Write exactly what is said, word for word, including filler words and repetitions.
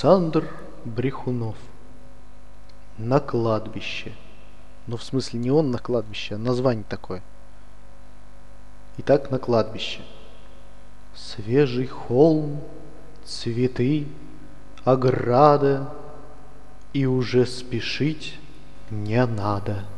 Александр Брехунов. На кладбище. Ну, в смысле, не он на кладбище, а название такое. Итак, на кладбище. Свежий холм, цветы, ограда, и уже спешить не надо.